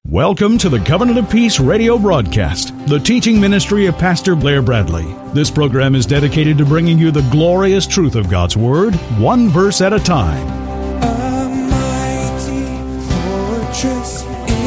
Welcome to the Covenant of Peace radio broadcast, the teaching ministry of Pastor Blair Bradley. This program is dedicated to bringing you the glorious truth of God's Word, one verse at a time. A mighty fortress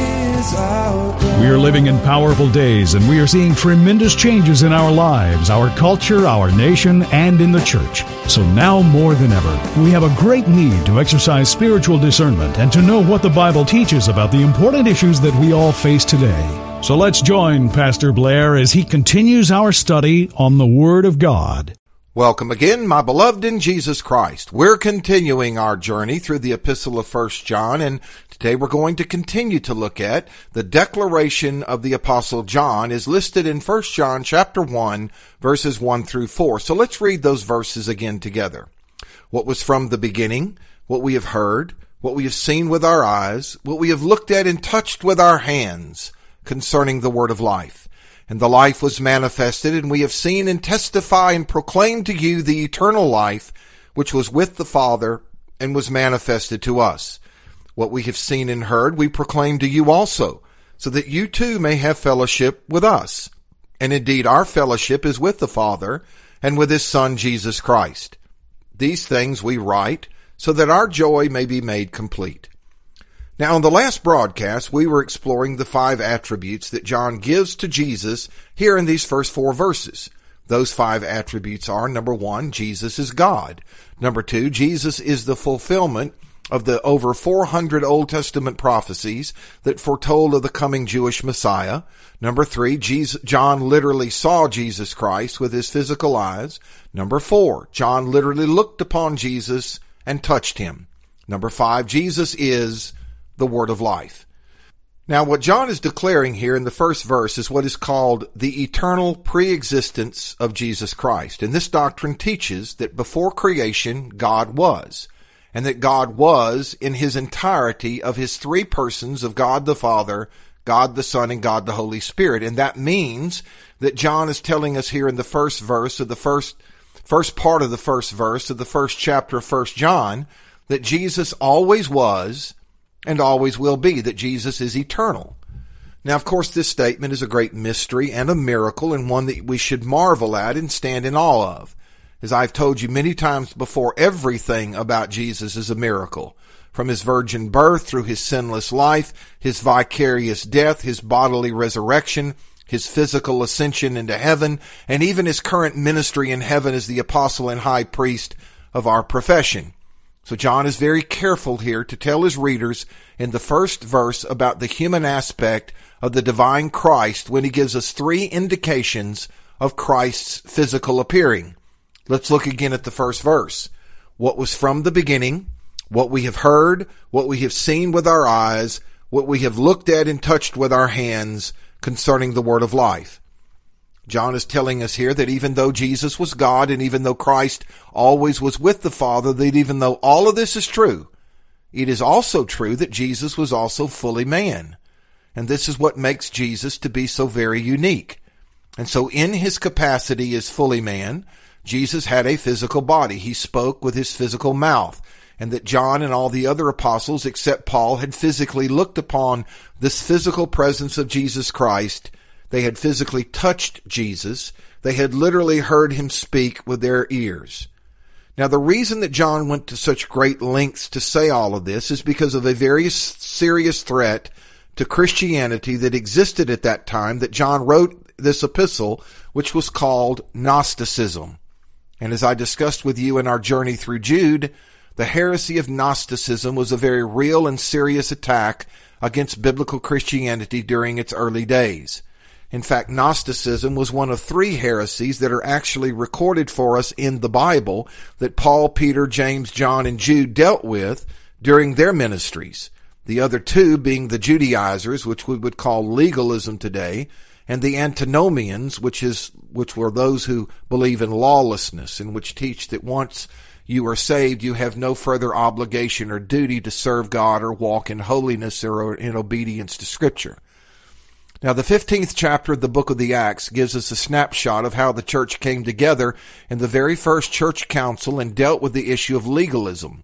is our God. We are living in powerful days, and we are seeing tremendous changes in our lives, our culture, our nation, and in the church. So now more than ever, we have a great need to exercise spiritual discernment and to know what the Bible teaches about the important issues that we all face today. So let's join Pastor Blair as he continues our study on the Word of God. Welcome again, my beloved in Jesus Christ. We're continuing our journey through the epistle of 1 John, and today we're going to continue to look at the declaration of the Apostle John is listed in 1 John chapter 1, verses 1 through 4. So let's read those verses again together. What was from the beginning, what we have heard, what we have seen with our eyes, what we have looked at and touched with our hands concerning the word of life. And the life was manifested, and we have seen and testify and proclaim to you the eternal life, which was with the Father and was manifested to us. What we have seen and heard, we proclaim to you also, so that you too may have fellowship with us. And indeed, our fellowship is with the Father and with His Son, Jesus Christ. These things we write, so that our joy may be made complete. Now, in the last broadcast, we were exploring the 5 attributes that John gives to Jesus here in these first 4 verses. Those 5 attributes are, number 1, Jesus is God. Number 2, Jesus is the fulfillment of the over 400 Old Testament prophecies that foretold of the coming Jewish Messiah. Number 3, John literally saw Jesus Christ with his physical eyes. Number 4, John literally looked upon Jesus and touched him. Number 5, Jesus is the word of life. Now, what John is declaring here in the first verse is what is called the eternal pre-existence of Jesus Christ. And this doctrine teaches that before creation, God was, and that God was in his entirety of his 3 persons of God the Father, God the Son, and God the Holy Spirit. And that means that John is telling us here in the first verse of the first part of the first verse of the first chapter of 1 John that Jesus always was and always will be, that Jesus is eternal. Now, of course, this statement is a great mystery and a miracle, and one that we should marvel at and stand in awe of. As I've told you many times before, everything about Jesus is a miracle. From his virgin birth through his sinless life, his vicarious death, his bodily resurrection, his physical ascension into heaven, and even his current ministry in heaven as the apostle and high priest of our profession. So John is very careful here to tell his readers in the first verse about the human aspect of the divine Christ when he gives us 3 indications of Christ's physical appearing. Let's look again at the first verse. What was from the beginning, what we have heard, what we have seen with our eyes, what we have looked at and touched with our hands concerning the word of life. John is telling us here that even though Jesus was God and even though Christ always was with the Father, that even though all of this is true, it is also true that Jesus was also fully man. And this is what makes Jesus to be so very unique. And so in his capacity as fully man, Jesus had a physical body. He spoke with his physical mouth. And that John and all the other apostles except Paul had physically looked upon this physical presence of Jesus Christ. They had physically touched Jesus. They had literally heard him speak with their ears. Now, the reason that John went to such great lengths to say all of this is because of a very serious threat to Christianity that existed at that time that John wrote this epistle, which was called Gnosticism. And as I discussed with you in our journey through Jude, the heresy of Gnosticism was a very real and serious attack against biblical Christianity during its early days. In fact, Gnosticism was one of 3 heresies that are actually recorded for us in the Bible that Paul, Peter, James, John, and Jude dealt with during their ministries. The other 2 being the Judaizers, which we would call legalism today, and the Antinomians, which were those who believe in lawlessness and which teach that once you are saved, you have no further obligation or duty to serve God or walk in holiness or in obedience to Scripture. Now, the 15th chapter of the book of the Acts gives us a snapshot of how the church came together in the very first church council and dealt with the issue of legalism.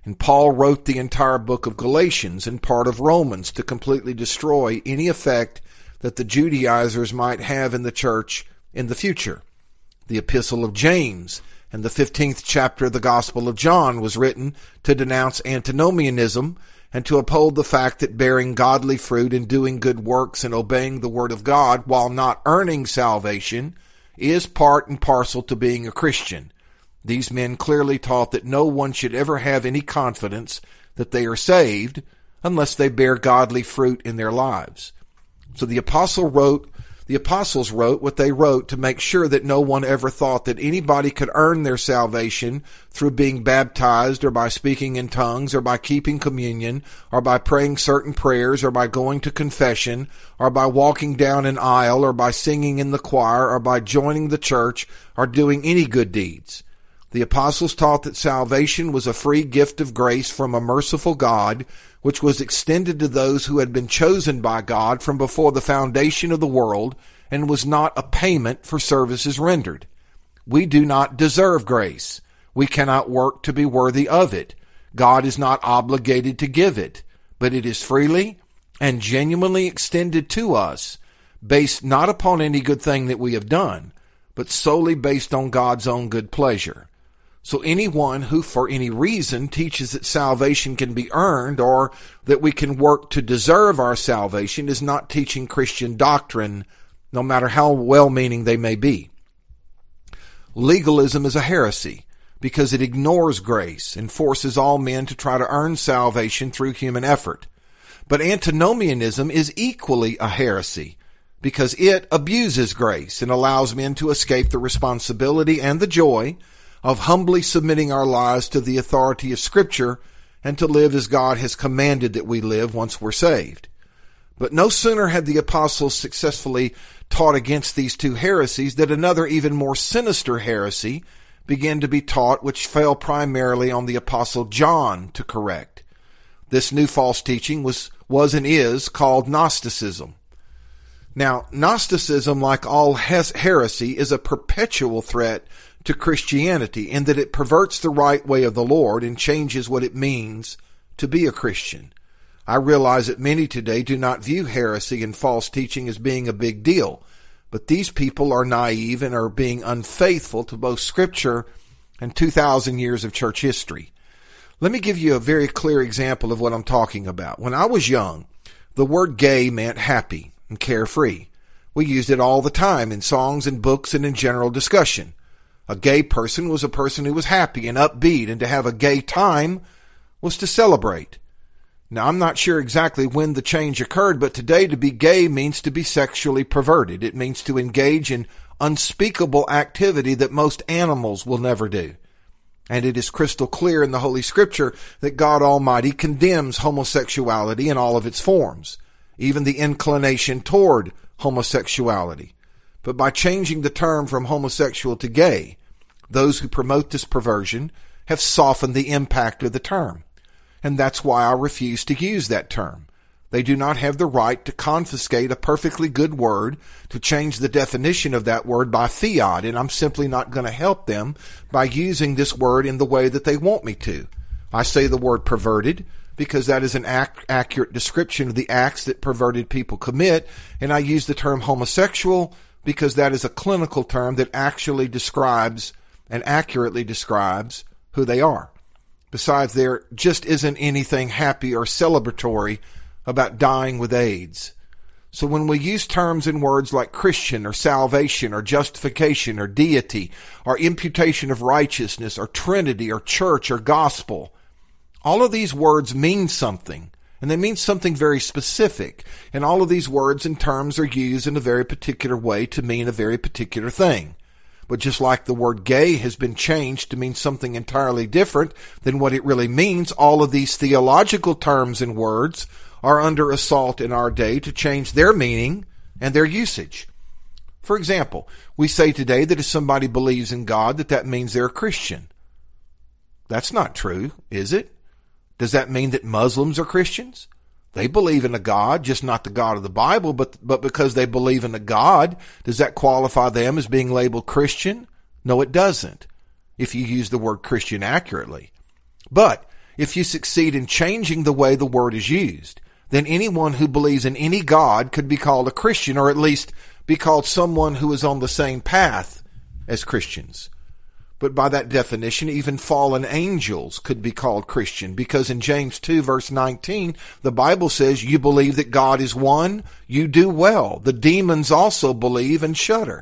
And Paul wrote the entire book of Galatians and part of Romans to completely destroy any effect that the Judaizers might have in the church in the future. The Epistle of James and the 15th chapter of the Gospel of John was written to denounce antinomianism and to uphold the fact that bearing godly fruit and doing good works and obeying the Word of God while not earning salvation is part and parcel to being a Christian. These men clearly taught that no one should ever have any confidence that they are saved unless they bear godly fruit in their lives. So the apostles wrote what they wrote to make sure that no one ever thought that anybody could earn their salvation through being baptized or by speaking in tongues or by keeping communion or by praying certain prayers or by going to confession or by walking down an aisle or by singing in the choir or by joining the church or doing any good deeds. The apostles taught that salvation was a free gift of grace from a merciful God, which was extended to those who had been chosen by God from before the foundation of the world, and was not a payment for services rendered. We do not deserve grace. We cannot work to be worthy of it. God is not obligated to give it, but it is freely and genuinely extended to us, based not upon any good thing that we have done, but solely based on God's own good pleasure. So anyone who for any reason teaches that salvation can be earned or that we can work to deserve our salvation is not teaching Christian doctrine, no matter how well-meaning they may be. Legalism is a heresy because it ignores grace and forces all men to try to earn salvation through human effort. But antinomianism is equally a heresy because it abuses grace and allows men to escape the responsibility and the joy of humbly submitting our lives to the authority of Scripture and to live as God has commanded that we live once we're saved. But no sooner had the apostles successfully taught against these two heresies that another even more sinister heresy began to be taught, which fell primarily on the apostle John to correct. This new false teaching was and is called Gnosticism. Now, Gnosticism, like all heresy, is a perpetual threat to Christianity in that it perverts the right way of the Lord and changes what it means to be a Christian. I realize that many today do not view heresy and false teaching as being a big deal, but these people are naive and are being unfaithful to both Scripture and 2,000 years of church history. Let me give you a very clear example of what I'm talking about. When I was young, the word gay meant happy and carefree. We used it all the time in songs and books and in general discussion. A gay person was a person who was happy and upbeat, and to have a gay time was to celebrate. Now, I'm not sure exactly when the change occurred, but today to be gay means to be sexually perverted. It means to engage in unspeakable activity that most animals will never do. And it is crystal clear in the Holy Scripture that God Almighty condemns homosexuality in all of its forms, even the inclination toward homosexuality. But by changing the term from homosexual to gay, those who promote this perversion have softened the impact of the term. And that's why I refuse to use that term. They do not have the right to confiscate a perfectly good word, to change the definition of that word by fiat, and I'm simply not going to help them by using this word in the way that they want me to. I say the word perverted because that is an accurate description of the acts that perverted people commit, and I use the term homosexual because that is a clinical term that actually describes and accurately describes who they are. Besides, there just isn't anything happy or celebratory about dying with AIDS. So when we use terms and words like Christian or salvation or justification or deity or imputation of righteousness or Trinity or church or gospel, all of these words mean something, and they mean something very specific. And all of these words and terms are used in a very particular way to mean a very particular thing. But just like the word gay has been changed to mean something entirely different than what it really means, all of these theological terms and words are under assault in our day to change their meaning and their usage. For example, we say today that if somebody believes in God, that means they're a Christian. That's not true, is it? Does that mean that Muslims are Christians? They believe in a God, just not the God of the Bible, but because they believe in a God, does that qualify them as being labeled Christian? No, it doesn't, if you use the word Christian accurately. But if you succeed in changing the way the word is used, then anyone who believes in any God could be called a Christian, or at least be called someone who is on the same path as Christians. But by that definition, even fallen angels could be called Christian, because in James 2 verse 19, the Bible says, you believe that God is one, you do well. The demons also believe and shudder.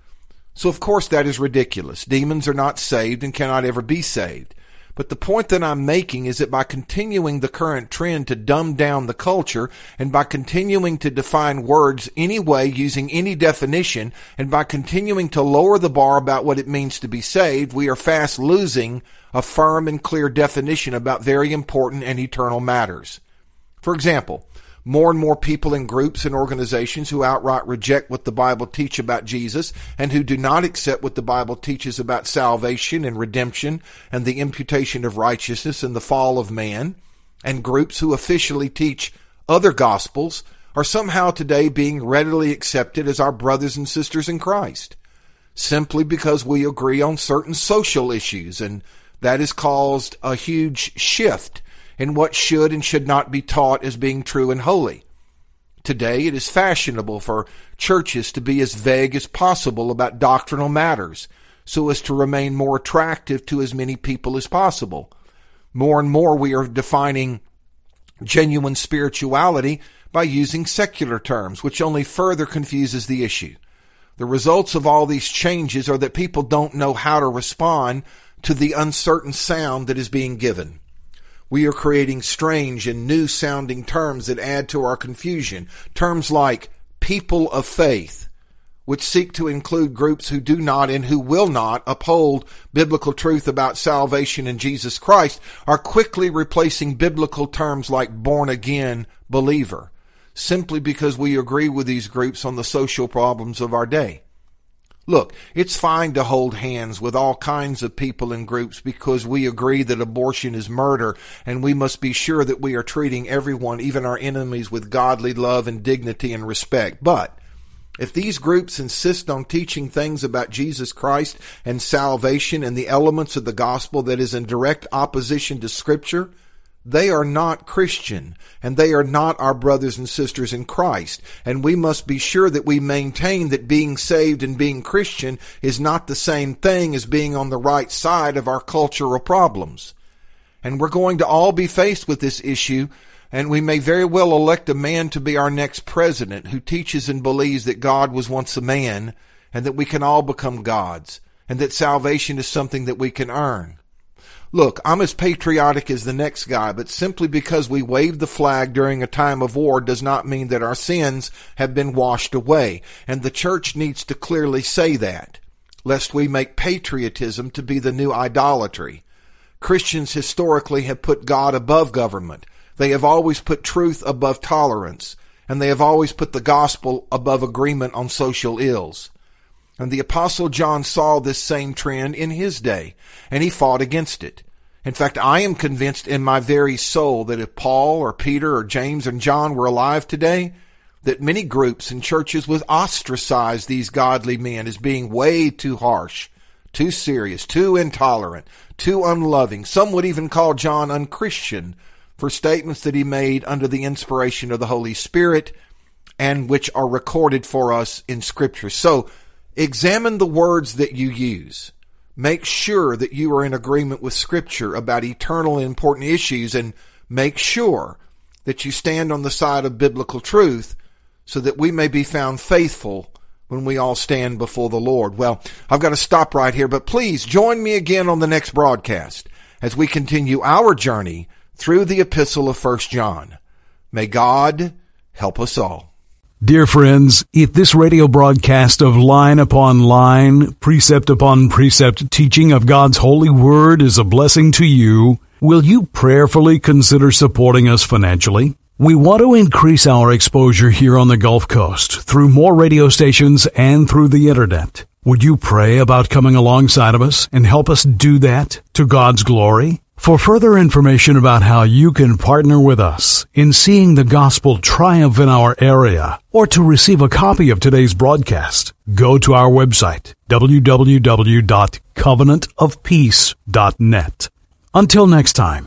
So of course that is ridiculous. Demons are not saved and cannot ever be saved. But the point that I'm making is that by continuing the current trend to dumb down the culture, and by continuing to define words anyway using any definition, and by continuing to lower the bar about what it means to be saved, we are fast losing a firm and clear definition about very important and eternal matters. For example, more and more people in groups and organizations who outright reject what the Bible teaches about Jesus and who do not accept what the Bible teaches about salvation and redemption and the imputation of righteousness and the fall of man, and groups who officially teach other gospels are somehow today being readily accepted as our brothers and sisters in Christ, simply because we agree on certain social issues, and that has caused a huge shift in what should and should not be taught as being true and holy. Today, it is fashionable for churches to be as vague as possible about doctrinal matters, so as to remain more attractive to as many people as possible. More and more, we are defining genuine spirituality by using secular terms, which only further confuses the issue. The results of all these changes are that people don't know how to respond to the uncertain sound that is being given. We are creating strange and new-sounding terms that add to our confusion. Terms like people of faith, which seek to include groups who do not and who will not uphold biblical truth about salvation in Jesus Christ, are quickly replacing biblical terms like born-again believer, simply because we agree with these groups on the social problems of our day. Look, it's fine to hold hands with all kinds of people and groups because we agree that abortion is murder, and we must be sure that we are treating everyone, even our enemies, with godly love and dignity and respect. But if these groups insist on teaching things about Jesus Christ and salvation and the elements of the gospel that is in direct opposition to Scripture, they are not Christian, and they are not our brothers and sisters in Christ. And we must be sure that we maintain that being saved and being Christian is not the same thing as being on the right side of our cultural problems. And we're going to all be faced with this issue, and we may very well elect a man to be our next president who teaches and believes that God was once a man, and that we can all become gods, and that salvation is something that we can earn. Look, I'm as patriotic as the next guy, but simply because we waved the flag during a time of war does not mean that our sins have been washed away, and the church needs to clearly say that, lest we make patriotism to be the new idolatry. Christians historically have put God above government. They have always put truth above tolerance, and they have always put the gospel above agreement on social ills. And the Apostle John saw this same trend in his day, and he fought against it. In fact, I am convinced in my very soul that if Paul or Peter or James and John were alive today, that many groups and churches would ostracize these godly men as being way too harsh, too serious, too intolerant, too unloving. Some would even call John unchristian for statements that he made under the inspiration of the Holy Spirit and which are recorded for us in Scripture. So, examine the words that you use. Make sure that you are in agreement with Scripture about eternal and important issues, and make sure that you stand on the side of biblical truth so that we may be found faithful when we all stand before the Lord. Well, I've got to stop right here, but please join me again on the next broadcast as we continue our journey through the epistle of 1 John. May God help us all. Dear friends, if this radio broadcast of line upon line, precept upon precept teaching of God's holy word is a blessing to you, will you prayerfully consider supporting us financially? We want to increase our exposure here on the Gulf Coast through more radio stations and through the internet. Would you pray about coming alongside of us and help us do that to God's glory? For further information about how you can partner with us in seeing the gospel triumph in our area, or to receive a copy of today's broadcast, go to our website, www.covenantofpeace.net. Until next time,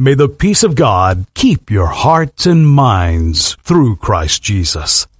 May the peace of God keep your hearts and minds through Christ Jesus.